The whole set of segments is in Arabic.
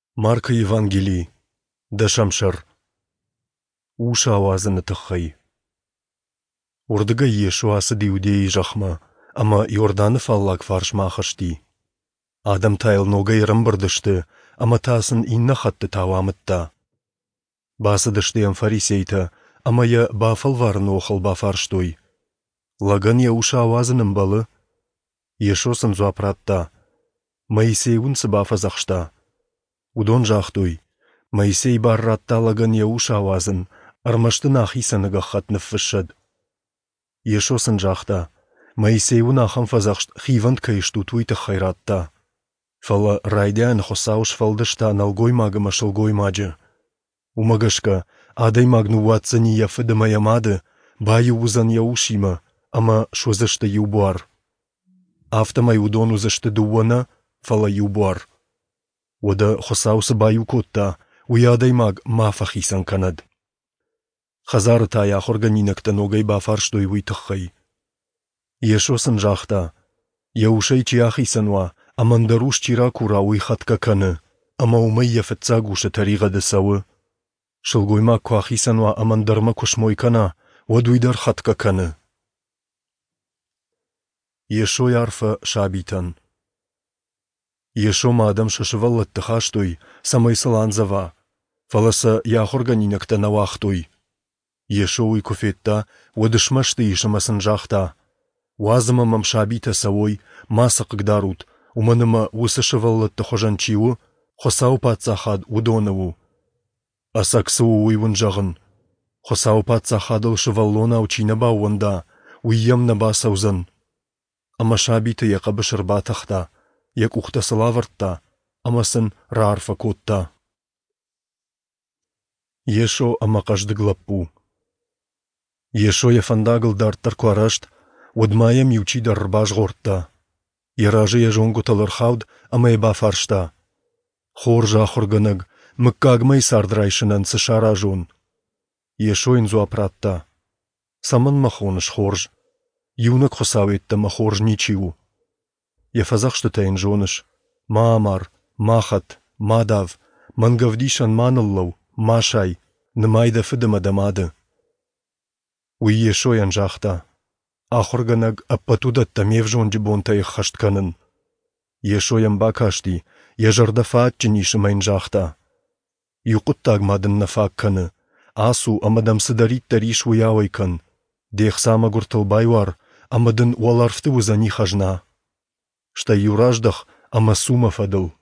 Марка Евангелии, дашамшар, уша авазын тахай. Урдыга Иешуа асыды иудеи жахма, ама Иорданы фаллак фаршмахашти. Адам тайл ногай рымбырдышты, ама тасын инна хатты тавамытта. Басыдышты фарисейта, ама я бафал варын охал бафарштой. Лаган я уша авазыным балы. Иешусын зуапратта. Моисей унсы бафазахшта. Удон жахтой. Моисей барратта лаган я уша авазын, армаштын ахисаныга хатны фышад. Иешусын жахта. Моисей унахам фазахшт хивант кайшту туйты хайратта. Фала райдян хосауш фалдышта налгой магама шылгой маджы. Умагашка, адай магну ватсани я фыдама ямады, баю узан я ушима, ама шозышты юбуар. Автомай удон узышты дуана, фала юбуар. Ода хосаусы баю котта, уядай маг мафахисан канад. Хазары тая хорганинакта ногай бафарштой уйтахай. Иешусын жахта. Яушай чиахисанва, амандаруш чира кура уйхатка каны, ама умайя фетцагуша тарига десавы. Шылгойма куахисанва амандарма кушмой кана, одуйдар хатка каны. Иешо ярфа шабитан. Иешо мадам шашываллат тахаштой, самайсалан зава. Фаласа яхорганинакта навахтой. Иешо уйкуфетта, одышмашты ишамасын жахта. Уазыма мамшабита савой, маса кыгдарут, уманыма усышываллат тахожанчиу, хосау пацахад удонову. Асаксу уйвун жағын. Хосау пацахадыл шываллона учина бауында, уйямна басаузын. Ама шабита яка башырбатахта, як ухта салавартта, амасын рарфа котта. Иешо ама каждыглаппу. Иешо яфандагыл дартар куарашт, Удмаем ючидар рбаш горта. Яражы я жонгу талархауд, ама еба фаршта. Хоржа хорганыг, мыккагмай сардрайшынан сышара жон. Иешо инзу апратта. Саман махоныш хорж. Юнак хосаветта махорж ничиу. Яфазахшты тайн жоныш. Маамар, махат, мадав, мангавдишан маныллау, машай, нымайда фыдыма дамады. Уй Иешо янжахта. Ахорганаг аппатудатта мевжон джибонта их хаштканын. Иешо ямба кашти, яжарда фаатчиниши майнжахта. Юкуттаг мадын нафакканы, асу амадам сыдаритта риш уявайкан. Дех сама гуртылбайвар, амадын уаларфты узани хажна. Шта юраждах, ама сума фадыл.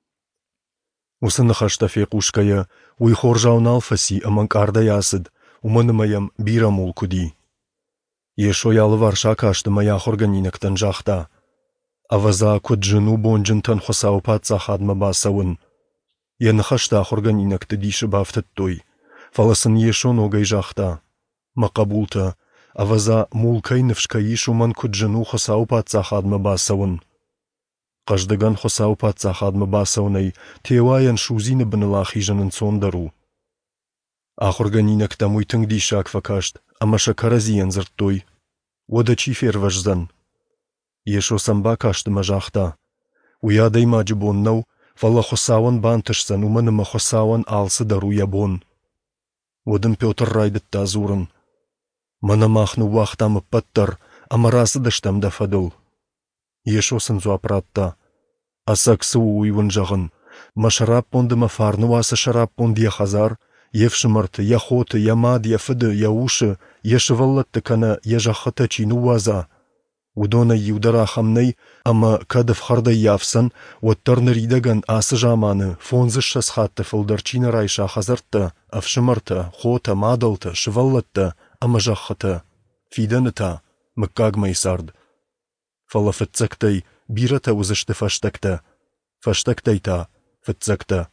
Усыны хашта фекушкая, уй хоржаунал фаси аманкарда ясыд, уманымаям бирамул куди. Иешо ялвар шакашты мая хорганинактан жахта. Аваза куджину бонджинтан хосау пацахадма басауын. Янхашта хорганинакты диши бафтаттой. Фаласын Иешо ногай жахта. Макабулта. Аваза мулкайнывшкаишу ман куджину хосау пацахадма басауын. Каждыган хосау пацахадма басаунай теуаян шузины быныла хижанын сондару. Ахорганинакта муйтың дишак факашт. Ама шакаразиян зырттой. Ода чифер важзан. Иешо самба каштыма жахта. Уядай маджибоннау, фала хосауан бантышсан, уманыма хосауан алсы дару ябон. Одым Петр райдытта азурын. Мана махну вахтамы паттар, ама расыдыштам да фадыл. Иешо сынзу апратта. Асаксы уйвын жағын. Ма шарап пондыма фарну асы шарап понд я хазар, Евшимарты, я хоты, я мад, я фыды, я уши, я шываллатты кана, я жахата чину ваза. Удона юдара хамнай, ама кадыв харда явсан, оттарны ридаган асы жаманы, фонзыша схатты фылдарчина райша хазарты, авшимарты, хота, мадалты, шываллатты, ама жахата. Фиданыта, мыккагмай сард. Фала фытцактай, бирата узышты фаштакта. Фаштактайта, фытцакта.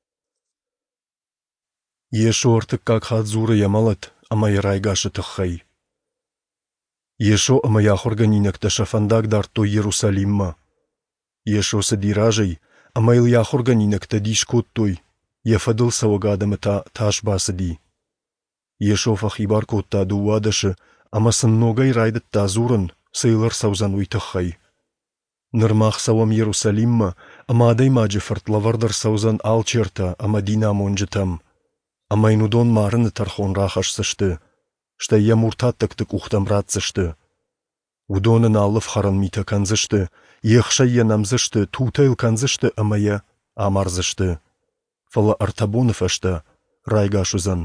Иешо артык как хадзуры ямалат, ама ярайгашы тахай. Иешо ама яхорганинакта шафандак дарто Иерусалимма. Иешо садиражай, ама ил яхорганинакта дишкоттой, яфадыл савагадамата ташбасади. Иешо фахибар котта дуадаши, ама сынногай райдытта азурын, сыйлар саузан уйтахай. Нырмах савам Иерусалимма, ئەمادەی ماجفرت لەڤەر دەرسەوزەن ئاڵچێرتە ئەمە دینا مۆنجتەم. ئەمەین و دۆن مارنە تەرخۆن ڕاخەشسشتە. شتە یەمورتات تەکتک وختەمرات زشتە. ودۆنە ناڵف خەڕن میتە کەنزشتە. یەخشەیە نەمزشتە تووتەیل کەنزشتە ئەمەیە ئامارزشتە. فڵە ئەرتەبۆ نفەشتە ڕایگاشوزەن.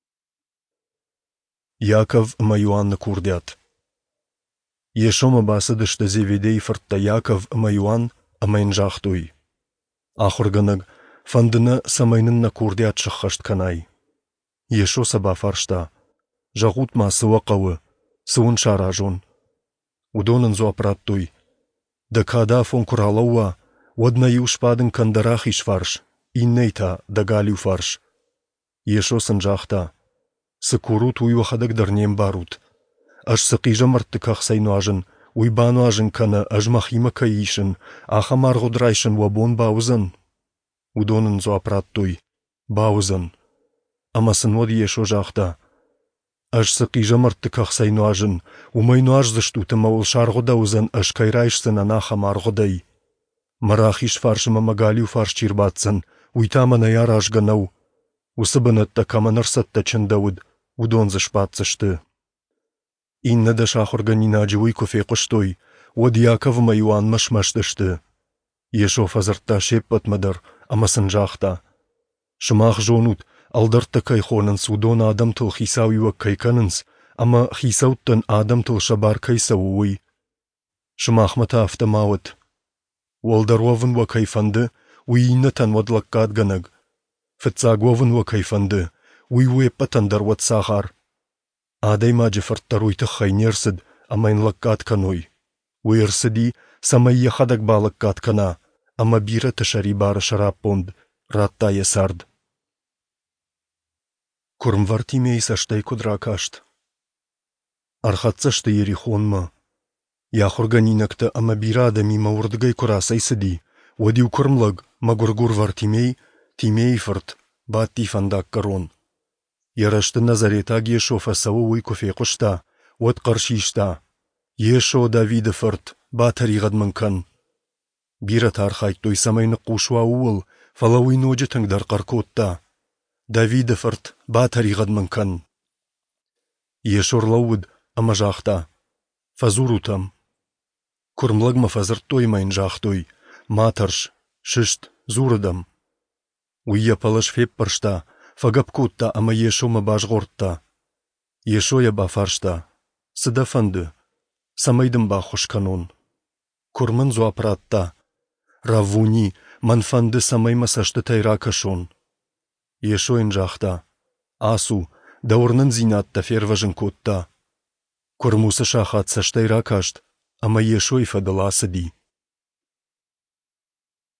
یاکەڤ ئەمە یوان نەکوردیات. یێشۆمە باسە دشتە زێڤێدەی فرتە یاکەڤ ئەمە یوان ئەمەین ژاختۆی. ئاخورگەنەگ فەندنە سەمەینن نەکوردیات شخەشت کەنای. یێشۆ سەبا فەرشتا. ژەغوت ماسەوەقەوە سون شاراژۆن. ودۆنن زۆپراتۆی. دەکادا فۆن کوڕاڵەوە وەدنەی و شپادن کەندەراخیش فەرش. ئین نەیتا دەگالی و فەرش. یێشۆ سنجاختا. سکوروت وی وەخەدەک دەرنێم باروت. ئەش سقیژە مرتکە خسەی نواژن وی بانواژن کەنە ئەژمەخیمە کەییشن ئاخە مارغۆدرایشن وە بۆن باوزن. ودۆنن زۆپراتۆی. باوزن. ئەمە سنوەد یێشۆ ژاختا. ئەش سقیژە مرتکە خسەی نواژن ومەی نواژ زشتوتمەوڵ شارغۆدەوزن ئەش کەیرایشسنە ناخە مارغۆدەی. مەراخیش فارشمە مەگالی و فارش چیرباتسن وی تامەنە یاراژگەنە و وسبنەتە کەمە نەرسەتە چندەود ودۆن زشپاتسشتە. ئین نەدە شاخورگەنی ناجیوی کوفێ قشتۆی وەدیاکەڤمە یوان مەشمەشتشتە. یێشۆ فەزرتا شێپەت مەدەر ئەمە سنجاختا. شماخ ژۆنوت ئەڵدەرتەکەی خۆننس و دۆن ئادەمتڵ خیساوی وەک کەیکەننس ئەمە خیسەوتن ئادەمتڵ شەبارکەیسەوەوی. شماخمەتە ئەفتە ماوت. وەڵدەڕۆڤن وەکەی فەندە وی نەتەن وەدڵەکات گەنەگ. فتساگۆڤن وەکەی فەندە وی وێ پەتەن دەروەت ساغار. ئادەی ماجفرت دەڕوویتە خەی نێرسد ئەمەین لەکات کەنۆی. وێرسدی سەمەی یەخەدەک باڵەکات کەنا ئەمە بیرەتە شەری بارە شەراب پۆند ڕاتتایە سارد. کوڕمڤەرتی مێی سەشتەی کودراکاشت. ئەرخەتسەشتە یێری خۆنمە. یاخورگەنی نەکتە ئەمە بیرادەمی مەوردگەی کوڕاسەی سدی وەدی و کوڕمڵەگ مەگوڕگوڕ ڤەرتیمەی تیمەی فرت باتی فەنداک کەڕۆن. یەرەشتە نەزەرێتا گێشۆ فەسەوە وی کوفێ قوشتا وەد قەرشیشتا. یێشۆ داڤیدە فرت با تەریغەت من کەن. بیرە تارخایت تۆی سەمەی نەقوشوا ووڵ فەڵەوی نۆجە تەنگ دەرقەرکۆتتا. داڤیدە فرت با تەریغەت من کەن. یێشۆر لەود ئەمە ژاختا. فەزوروتەم. کوڕمڵەگ مەفەزرت تۆی مەین ژاختۆی ماتەرش ششت زوردەم. ویە پەڵەش فێب پڕشتا فەگە بکوتتا ئەمە یێشۆمە باش غۆرتتا. یێشۆیە با فارشتا. سدە فەندە. سەمەیدم با خوشکەنۆن. کوڕمن زۆپراتتا. ڕاڤوونی من فەندە سەمەی مەسەشتە تەیراکەشۆن. یێشۆین ژاختا. ئاسوو دەورنن زیناتتە فێرڤەژن کۆتتا. کوڕموسە شاخات سەشتەی ڕاکاشت ئەمە یێشۆی فەدڵاسدی.